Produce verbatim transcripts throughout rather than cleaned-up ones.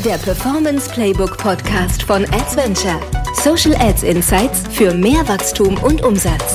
Der Performance Playbook Podcast von Adventure. Social Ads Insights für mehr Wachstum und Umsatz.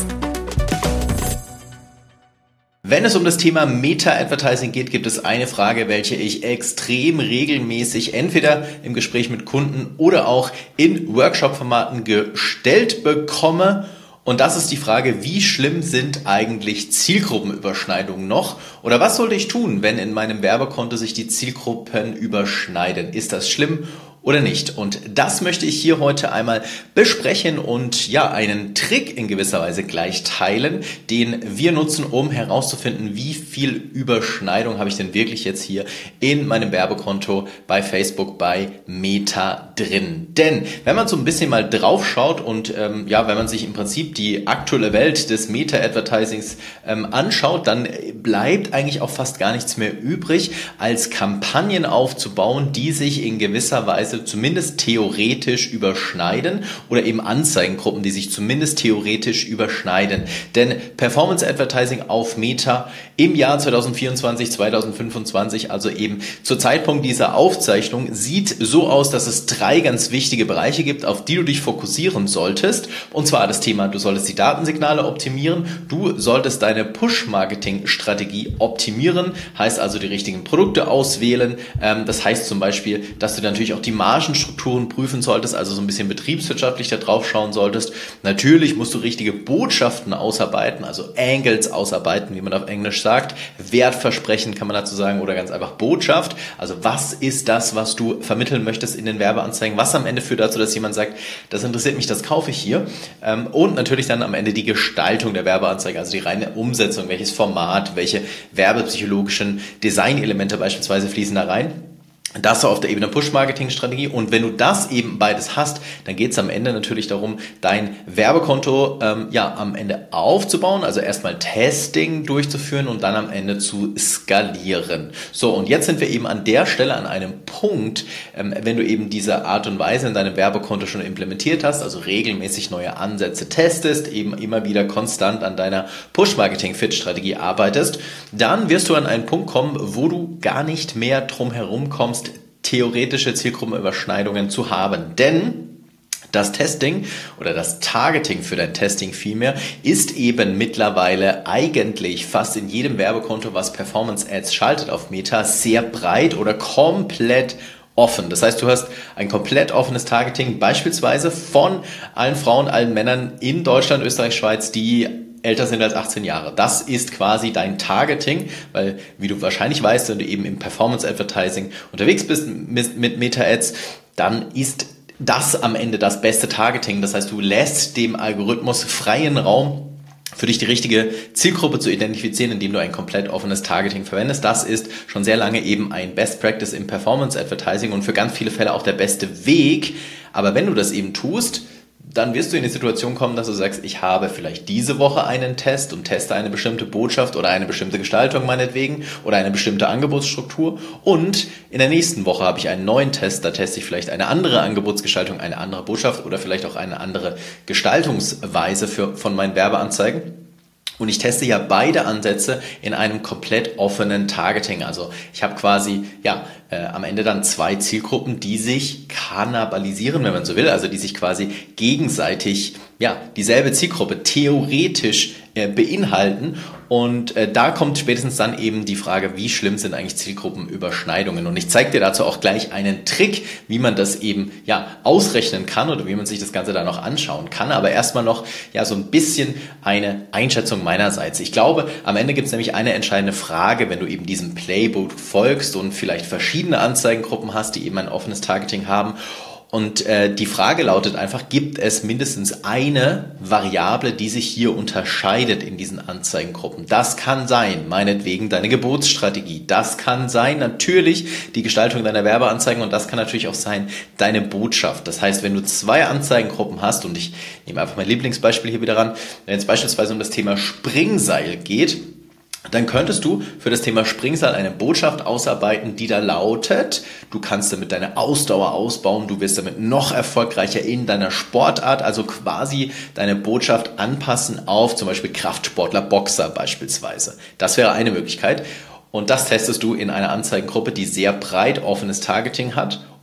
Wenn es um das Thema Meta-Advertising geht, gibt es eine Frage, welche ich extrem regelmäßig entweder im Gespräch mit Kunden oder auch in Workshop-Formaten gestellt bekomme. Und das ist die Frage, wie schlimm sind eigentlich Zielgruppenüberschneidungen noch? Oder was sollte ich tun, wenn in meinem Werbekonto sich die Zielgruppen überschneiden? Ist das schlimm oder nicht? Und das möchte ich hier heute einmal besprechen und ja, einen Trick in gewisser Weise gleich teilen, den wir nutzen, um herauszufinden, wie viel Überschneidung habe ich denn wirklich jetzt hier in meinem Werbekonto bei Facebook, bei Meta drin. Denn wenn man so ein bisschen mal drauf schaut und ähm, ja, wenn man sich im Prinzip die aktuelle Welt des Meta-Advertisings ähm, anschaut, dann bleibt eigentlich auch fast gar nichts mehr übrig, als Kampagnen aufzubauen, die sich in gewisser Weise zumindest theoretisch überschneiden oder eben Anzeigengruppen, die sich zumindest theoretisch überschneiden. Denn Performance Advertising auf Meta im Jahr zwanzig vierundzwanzig, zwanzig fünfundzwanzig, also eben zur Zeitpunkt dieser Aufzeichnung, sieht so aus, dass es drei ganz wichtige Bereiche gibt, auf die du dich fokussieren solltest. Und zwar das Thema, du solltest die Datensignale optimieren, du solltest deine Push-Marketing-Strategie optimieren, heißt also die richtigen Produkte auswählen. Das heißt zum Beispiel, dass du natürlich auch die Margenstrukturen prüfen solltest, also so ein bisschen betriebswirtschaftlich da drauf schauen solltest. Natürlich musst du richtige Botschaften ausarbeiten, also Angles ausarbeiten, wie man auf Englisch sagt. Wertversprechen kann man dazu sagen oder ganz einfach Botschaft. Also was ist das, was du vermitteln möchtest in den Werbeanzeigen? Was am Ende führt dazu, dass jemand sagt, das interessiert mich, das kaufe ich hier. Und natürlich dann am Ende die Gestaltung der Werbeanzeige, also die reine Umsetzung, welches Format, welche werbepsychologischen Designelemente beispielsweise fließen da rein. Das so auf der Ebene Push-Marketing-Strategie. Und wenn du das eben beides hast, dann geht es am Ende natürlich darum, dein Werbekonto ähm, ja am Ende aufzubauen, also erstmal Testing durchzuführen und dann am Ende zu skalieren. So, und jetzt sind wir eben an der Stelle an einem Punkt, ähm, wenn du eben diese Art und Weise in deinem Werbekonto schon implementiert hast, also regelmäßig neue Ansätze testest, eben immer wieder konstant an deiner Push-Marketing-Fit-Strategie arbeitest, dann wirst du an einen Punkt kommen, wo du gar nicht mehr drum herum kommst, theoretische Zielgruppenüberschneidungen zu haben. Denn das Testing oder das Targeting für dein Testing vielmehr ist eben mittlerweile eigentlich fast in jedem Werbekonto, was Performance Ads schaltet auf Meta, sehr breit oder komplett offen. Das heißt, du hast ein komplett offenes Targeting, beispielsweise von allen Frauen, allen Männern in Deutschland, Österreich, Schweiz, die älter sind als achtzehn Jahre. Das ist quasi dein Targeting, weil, wie du wahrscheinlich weißt, wenn du eben im Performance-Advertising unterwegs bist mit, mit Meta-Ads, dann ist das am Ende das beste Targeting. Das heißt, du lässt dem Algorithmus freien Raum, für dich die richtige Zielgruppe zu identifizieren, indem du ein komplett offenes Targeting verwendest. Das ist schon sehr lange eben ein Best Practice im Performance Advertising und für ganz viele Fälle auch der beste Weg. Aber wenn du das eben tust, dann wirst du in die Situation kommen, dass du sagst, ich habe vielleicht diese Woche einen Test und teste eine bestimmte Botschaft oder eine bestimmte Gestaltung meinetwegen oder eine bestimmte Angebotsstruktur und in der nächsten Woche habe ich einen neuen Test, da teste ich vielleicht eine andere Angebotsgestaltung, eine andere Botschaft oder vielleicht auch eine andere Gestaltungsweise für, von meinen Werbeanzeigen. Und ich teste ja beide Ansätze in einem komplett offenen Targeting. Also ich habe quasi ja äh, am Ende dann zwei Zielgruppen, die sich kannibalisieren, wenn man so will, also die sich quasi gegenseitig ja dieselbe Zielgruppe theoretisch äh, beinhalten. Und äh, da kommt spätestens dann eben die Frage, wie schlimm sind eigentlich Zielgruppenüberschneidungen? Und ich zeige dir dazu auch gleich einen Trick, wie man das eben ja ausrechnen kann oder wie man sich das Ganze da noch anschauen kann. Aber erstmal noch ja so ein bisschen eine Einschätzung meinerseits. Ich glaube, am Ende gibt es nämlich eine entscheidende Frage, wenn du eben diesem Playbook folgst und vielleicht verschiedene Anzeigengruppen hast, die eben ein offenes Targeting haben. Und äh, die Frage lautet einfach, gibt es mindestens eine Variable, die sich hier unterscheidet in diesen Anzeigengruppen? Das kann sein, meinetwegen deine Geburtsstrategie. Das kann sein, natürlich die Gestaltung deiner Werbeanzeigen und das kann natürlich auch sein, deine Botschaft. Das heißt, wenn du zwei Anzeigengruppen hast und ich nehme einfach mein Lieblingsbeispiel hier wieder ran, wenn es beispielsweise um das Thema Springseil geht, dann könntest du für das Thema Springseil eine Botschaft ausarbeiten, die da lautet, du kannst damit deine Ausdauer ausbauen, du wirst damit noch erfolgreicher in deiner Sportart, also quasi deine Botschaft anpassen auf zum Beispiel Kraftsportler, Boxer beispielsweise. Das wäre eine Möglichkeit und das testest du in einer Anzeigengruppe, die sehr breit offenes Targeting hat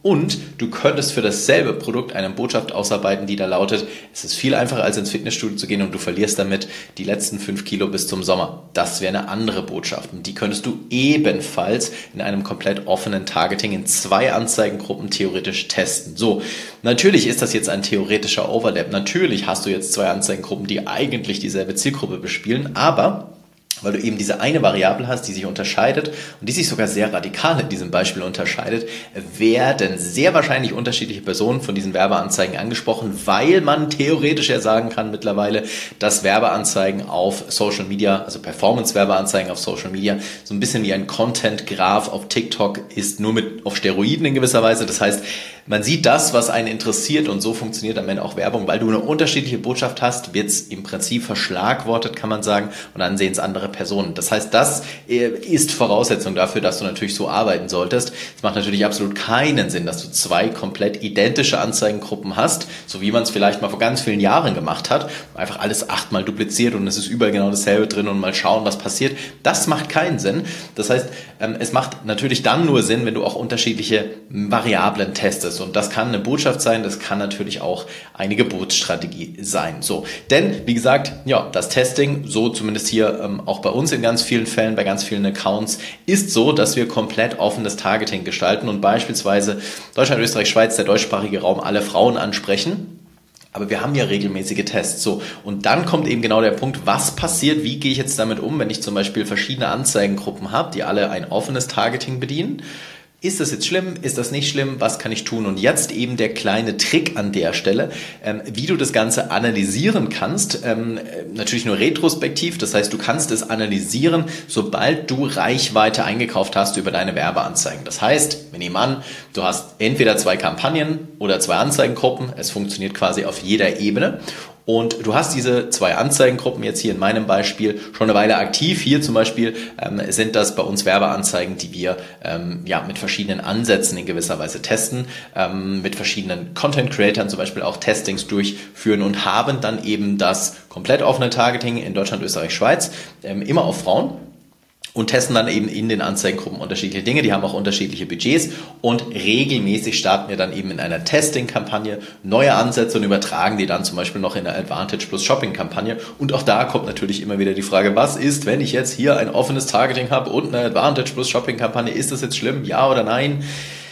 und du könntest für dasselbe Produkt eine Botschaft ausarbeiten, die da lautet: Es ist viel einfacher, als ins Fitnessstudio zu gehen und du verlierst damit die letzten fünf Kilo bis zum Sommer. Das wäre eine andere Botschaft und die könntest du ebenfalls in einem komplett offenen Targeting in zwei Anzeigengruppen theoretisch testen. So, natürlich ist das jetzt ein theoretischer Overlap. Natürlich hast du jetzt zwei Anzeigengruppen, die eigentlich dieselbe Zielgruppe bespielen, aber weil du eben diese eine Variable hast, die sich unterscheidet und die sich sogar sehr radikal in diesem Beispiel unterscheidet, werden sehr wahrscheinlich unterschiedliche Personen von diesen Werbeanzeigen angesprochen, weil man theoretisch ja sagen kann mittlerweile, dass Werbeanzeigen auf Social Media, also Performance-Werbeanzeigen auf Social Media, so ein bisschen wie ein Content-Graph auf TikTok ist, nur mit auf Steroiden in gewisser Weise. Das heißt, man sieht das, was einen interessiert, und so funktioniert am Ende auch Werbung, weil du eine unterschiedliche Botschaft hast, wird es im Prinzip verschlagwortet, kann man sagen, und dann sehen es andere Personen. Das heißt, das ist Voraussetzung dafür, dass du natürlich so arbeiten solltest. Es macht natürlich absolut keinen Sinn, dass du zwei komplett identische Anzeigengruppen hast, so wie man es vielleicht mal vor ganz vielen Jahren gemacht hat, einfach alles achtmal dupliziert und es ist überall genau dasselbe drin und mal schauen, was passiert. Das macht keinen Sinn. Das heißt, es macht natürlich dann nur Sinn, wenn du auch unterschiedliche Variablen testest. Und das kann eine Botschaft sein, das kann natürlich auch eine Gebotsstrategie sein. So, denn wie gesagt, ja, das Testing, so zumindest hier ähm, auch bei uns in ganz vielen Fällen, bei ganz vielen Accounts, ist so, dass wir komplett offenes Targeting gestalten und beispielsweise Deutschland, Österreich, Schweiz, der deutschsprachige Raum, alle Frauen ansprechen. Aber wir haben ja regelmäßige Tests. So, und dann kommt eben genau der Punkt, was passiert, wie gehe ich jetzt damit um, wenn ich zum Beispiel verschiedene Anzeigengruppen habe, die alle ein offenes Targeting bedienen. Ist das jetzt schlimm? Ist das nicht schlimm? Was kann ich tun? Und jetzt eben der kleine Trick an der Stelle, ähm, wie du das Ganze analysieren kannst. Ähm, natürlich nur retrospektiv. Das heißt, du kannst es analysieren, sobald du Reichweite eingekauft hast über deine Werbeanzeigen. Das heißt, wir nehmen an, du hast entweder zwei Kampagnen oder zwei Anzeigengruppen. Es funktioniert quasi auf jeder Ebene. Und du hast diese zwei Anzeigengruppen jetzt hier in meinem Beispiel schon eine Weile aktiv. Hier zum Beispiel ähm, sind das bei uns Werbeanzeigen, die wir ähm, ja mit verschiedenen Ansätzen in gewisser Weise testen, ähm, mit verschiedenen Content-Creatern zum Beispiel auch Testings durchführen und haben dann eben das komplett offene Targeting in Deutschland, Österreich, Schweiz, ähm, immer auf Frauen. Und testen dann eben in den Anzeigengruppen unterschiedliche Dinge. Die haben auch unterschiedliche Budgets und regelmäßig starten wir dann eben in einer Testing-Kampagne neue Ansätze und übertragen die dann zum Beispiel noch in eine Advantage plus Shopping-Kampagne. Und auch da kommt natürlich immer wieder die Frage, was ist, wenn ich jetzt hier ein offenes Targeting habe und eine Advantage plus Shopping-Kampagne? Ist das jetzt schlimm? Ja oder nein?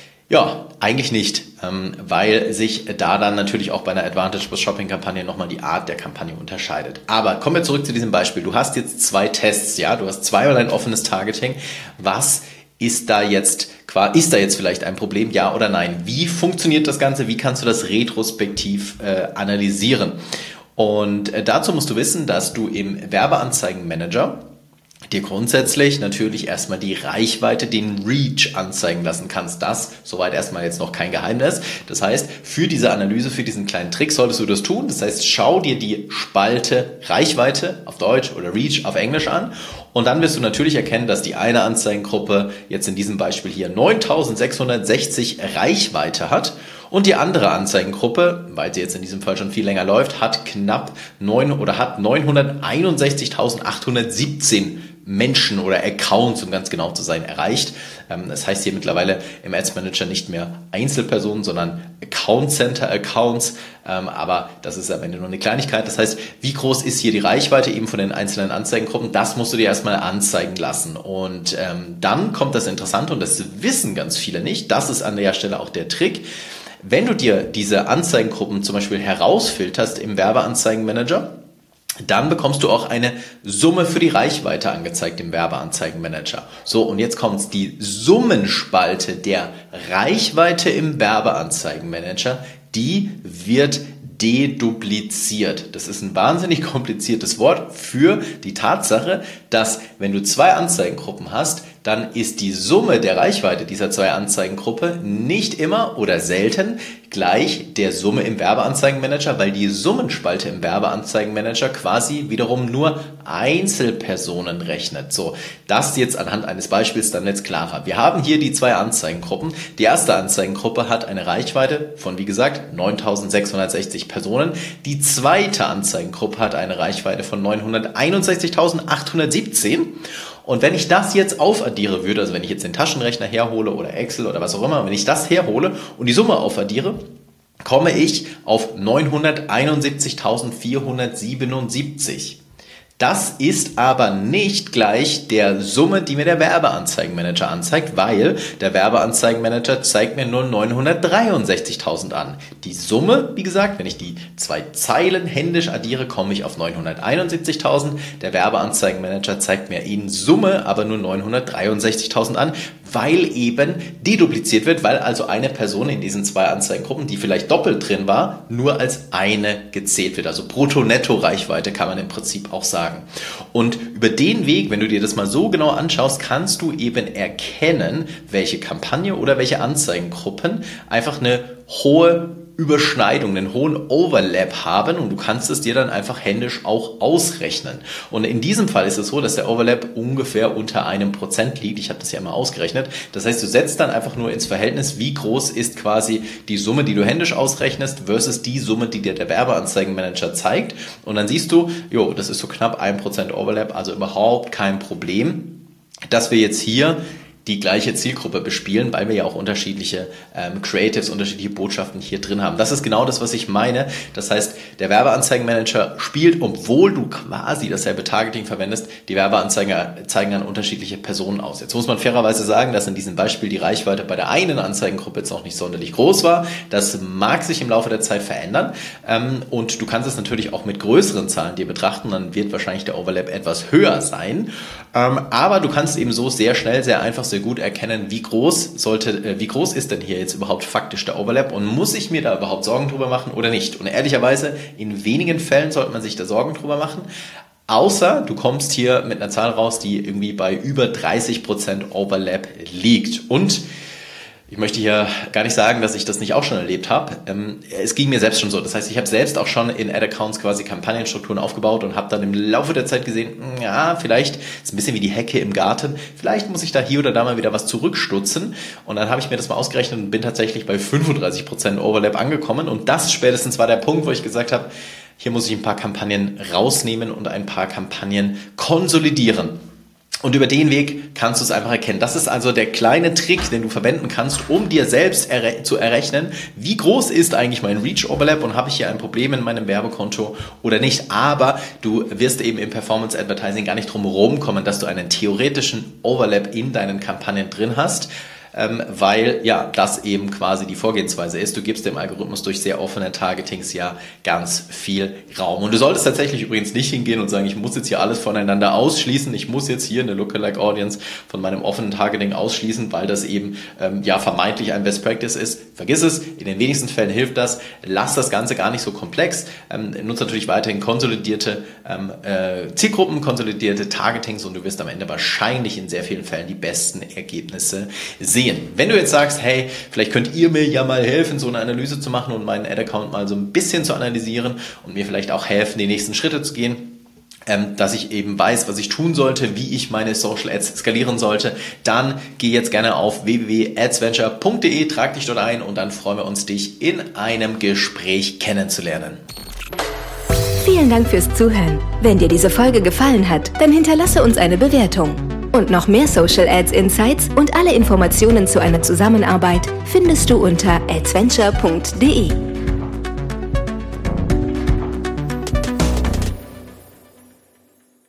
Ja, eigentlich nicht, weil sich da dann natürlich auch bei einer Advantage plus Shopping-Kampagne nochmal die Art der Kampagne unterscheidet. Aber kommen wir zurück zu diesem Beispiel. Du hast jetzt zwei Tests, ja, du hast zweimal ein offenes Targeting. Was ist da jetzt, ist da jetzt vielleicht ein Problem, ja oder nein? Wie funktioniert das Ganze? Wie kannst du das retrospektiv äh, analysieren? Und äh, dazu musst du wissen, dass du im Werbeanzeigenmanager dir grundsätzlich natürlich erstmal die Reichweite, den Reach anzeigen lassen kannst. Das, soweit erstmal jetzt noch kein Geheimnis. Das heißt, für diese Analyse, für diesen kleinen Trick solltest du das tun. Das heißt, schau dir die Spalte Reichweite auf Deutsch oder Reach auf Englisch an. Und dann wirst du natürlich erkennen, dass die eine Anzeigengruppe jetzt in diesem Beispiel hier neuntausendsechshundertsechzig Reichweite hat. Und die andere Anzeigengruppe, weil sie jetzt in diesem Fall schon viel länger läuft, hat knapp neun oder hat neunhunderteinundsechzigtausendachthundertsiebzehn Menschen oder Accounts, um ganz genau zu sein, erreicht. Das heißt hier mittlerweile im Ads Manager nicht mehr Einzelpersonen, sondern Account Center Accounts. Aber das ist am Ende nur eine Kleinigkeit. Das heißt, wie groß ist hier die Reichweite eben von den einzelnen Anzeigengruppen? Das musst du dir erstmal anzeigen lassen. Und dann kommt das Interessante, und das wissen ganz viele nicht. Das ist an der Stelle auch der Trick. Wenn du dir diese Anzeigengruppen zum Beispiel herausfilterst im Werbeanzeigenmanager, dann bekommst du auch eine Summe für die Reichweite angezeigt im Werbeanzeigenmanager. So, und jetzt kommt's, die Summenspalte der Reichweite im Werbeanzeigenmanager, die wird dedupliziert. Das ist ein wahnsinnig kompliziertes Wort für die Tatsache, dass wenn du zwei Anzeigengruppen hast, dann ist die Summe der Reichweite dieser zwei Anzeigengruppe nicht immer oder selten gleich der Summe im Werbeanzeigenmanager, weil die Summenspalte im Werbeanzeigenmanager quasi wiederum nur Einzelpersonen rechnet. So, das jetzt anhand eines Beispiels dann jetzt klarer. Wir haben hier die zwei Anzeigengruppen. Die erste Anzeigengruppe hat eine Reichweite von, wie gesagt, neuntausendsechshundertsechzig Personen. Die zweite Anzeigengruppe hat eine Reichweite von neunhunderteinundsechzigtausendachthundertsiebzehn. Und wenn ich das jetzt aufaddiere würde, also wenn ich jetzt den Taschenrechner herhole oder Excel oder was auch immer, wenn ich das herhole und die Summe aufaddiere, komme ich auf neunhunderteinundsiebzigtausendvierhundertsiebenundsiebzig. Das ist aber nicht gleich der Summe, die mir der Werbeanzeigenmanager anzeigt, weil der Werbeanzeigenmanager zeigt mir nur neunhundertdreiundsechzigtausend an. Die Summe, wie gesagt, wenn ich die zwei Zeilen händisch addiere, komme ich auf neunhunderteinundsiebzigtausend. Der Werbeanzeigenmanager zeigt mir in Summe aber nur neunhundertdreiundsechzigtausend an, weil eben dedupliziert wird, weil also eine Person in diesen zwei Anzeigengruppen, die vielleicht doppelt drin war, nur als eine gezählt wird. Also Brutto-Netto-Reichweite kann man im Prinzip auch sagen. Und über den Weg, wenn du dir das mal so genau anschaust, kannst du eben erkennen, welche Kampagne oder welche Anzeigengruppen einfach eine hohe Überschneidung, einen hohen Overlap haben und du kannst es dir dann einfach händisch auch ausrechnen. Und in diesem Fall ist es so, dass der Overlap ungefähr unter einem Prozent liegt. Ich habe das ja mal ausgerechnet. Das heißt, du setzt dann einfach nur ins Verhältnis, wie groß ist quasi die Summe, die du händisch ausrechnest versus die Summe, die dir der Werbeanzeigenmanager zeigt. Und dann siehst du, jo, das ist so knapp ein Prozent Overlap, also überhaupt kein Problem, dass wir jetzt hier die gleiche Zielgruppe bespielen, weil wir ja auch unterschiedliche ähm, Creatives, unterschiedliche Botschaften hier drin haben. Das ist genau das, was ich meine. Das heißt, der Werbeanzeigenmanager spielt, obwohl du quasi dasselbe Targeting verwendest, die Werbeanzeigen zeigen dann unterschiedliche Personen aus. Jetzt muss man fairerweise sagen, dass in diesem Beispiel die Reichweite bei der einen Anzeigengruppe jetzt noch nicht sonderlich groß war. Das mag sich im Laufe der Zeit verändern ähm, und du kannst es natürlich auch mit größeren Zahlen dir betrachten, dann wird wahrscheinlich der Overlap etwas höher sein. Ähm, aber du kannst eben so sehr schnell, sehr einfach, sehr gut erkennen, wie groß sollte, äh, wie groß ist denn hier jetzt überhaupt faktisch der Overlap und muss ich mir da überhaupt Sorgen drüber machen oder nicht? Und ehrlicherweise, in wenigen Fällen sollte man sich da Sorgen drüber machen, außer du kommst hier mit einer Zahl raus, die irgendwie bei über dreißig Prozent Overlap liegt. Und ich möchte hier gar nicht sagen, dass ich das nicht auch schon erlebt habe. Es ging mir selbst schon so. Das heißt, ich habe selbst auch schon in Ad-Accounts quasi Kampagnenstrukturen aufgebaut und habe dann im Laufe der Zeit gesehen, ja, vielleicht ist ein bisschen wie die Hecke im Garten. Vielleicht muss ich da hier oder da mal wieder was zurückstutzen. Und dann habe ich mir das mal ausgerechnet und bin tatsächlich bei fünfunddreißig Prozent Overlap angekommen. Und das spätestens war der Punkt, wo ich gesagt habe, hier muss ich ein paar Kampagnen rausnehmen und ein paar Kampagnen konsolidieren. Und über den Weg kannst du es einfach erkennen. Das ist also der kleine Trick, den du verwenden kannst, um dir selbst erre- zu errechnen, wie groß ist eigentlich mein Reach-Overlap und habe ich hier ein Problem in meinem Werbekonto oder nicht. Aber du wirst eben im Performance Advertising gar nicht drum herum kommen, dass du einen theoretischen Overlap in deinen Kampagnen drin hast. Ähm, weil ja das eben quasi die Vorgehensweise ist. Du gibst dem Algorithmus durch sehr offene Targetings ja ganz viel Raum. Und du solltest tatsächlich übrigens nicht hingehen und sagen, ich muss jetzt hier alles voneinander ausschließen, ich muss jetzt hier eine Lookalike Audience von meinem offenen Targeting ausschließen, weil das eben ähm, ja vermeintlich ein Best Practice ist. Vergiss es, in den wenigsten Fällen hilft das. Lass das Ganze gar nicht so komplex. Ähm, nutze natürlich weiterhin konsolidierte ähm, äh, Zielgruppen, konsolidierte Targetings und du wirst am Ende wahrscheinlich in sehr vielen Fällen die besten Ergebnisse sehen. Wenn du jetzt sagst, hey, vielleicht könnt ihr mir ja mal helfen, so eine Analyse zu machen und meinen Ad-Account mal so ein bisschen zu analysieren und mir vielleicht auch helfen, die nächsten Schritte zu gehen, ähm, dass ich eben weiß, was ich tun sollte, wie ich meine Social Ads skalieren sollte, dann geh jetzt gerne auf w w w punkt adsventure punkt de, trag dich dort ein und dann freuen wir uns, dich in einem Gespräch kennenzulernen. Vielen Dank fürs Zuhören. Wenn dir diese Folge gefallen hat, dann hinterlasse uns eine Bewertung. Und noch mehr Social Ads Insights und alle Informationen zu einer Zusammenarbeit findest du unter adsventure punkt de.